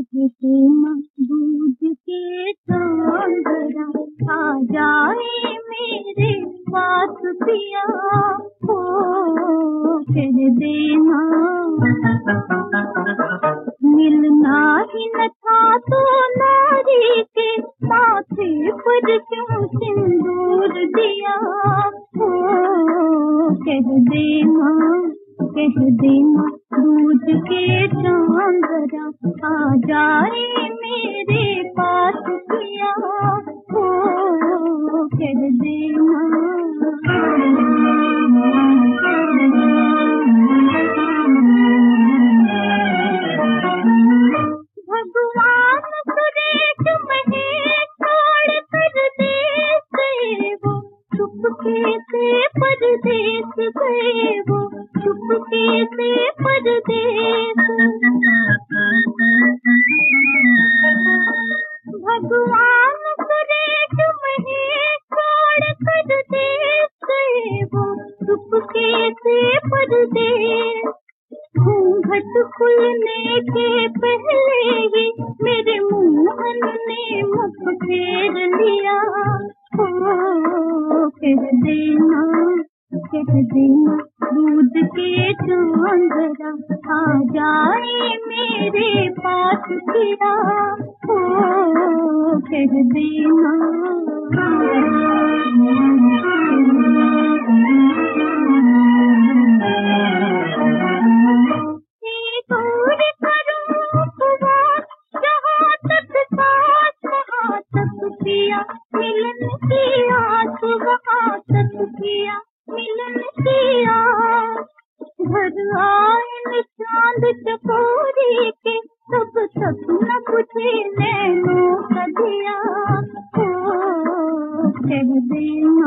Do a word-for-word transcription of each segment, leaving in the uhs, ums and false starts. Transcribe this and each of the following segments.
कहते दूध के चांदरा आ जाए मेरे पास पिया हो, कह देना मिलना ही न था तो नारी के माथे पर क्यों सिंदूर दिया हो, कह देना कह देना दूध के चांदरा आ जाए मेरे पास पिया हो, कह देना। भगवान सुरेश महेश छोड़ कर देश गए वो, चुपके से परदेश गए वो, चुपके से परदेश। भगवान सुरेश महेश छोड़ कर देश गए वो, चुपके से परदेश। घूंघट खुलने के पहले ही मेरे मोहन ने मुख फेर लिया हो, कह देना कह देना दूध के चांदरा आ जाए मेरे पास पिया हो, कह देना। मिलन की आस वहाँ तक किया, मिलन की आस। घर आए चांद चकोरी के तब तक न बुझे नैनों का दिया हो, कह देना।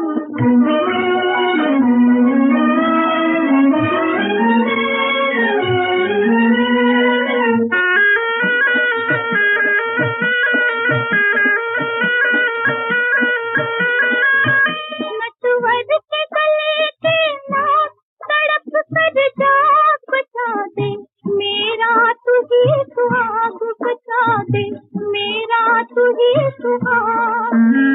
मेरा तू ही सुहाग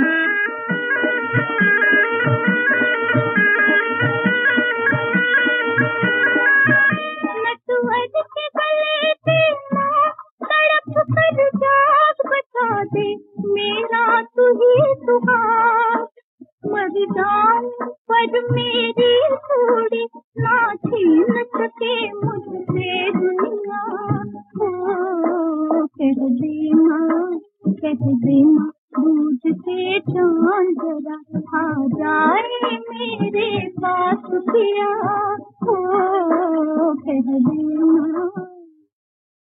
नटवर के गले पे तड़प कर जाग बता दे, मेरा तू ही सुहाग। मर जाऊं पर मेरी थोड़ी ना छीन सके मुझसे दुनिया हो, कह देना कह देना दूध के चांदरा आ जाए मेरे पास पिया हो, कह देना।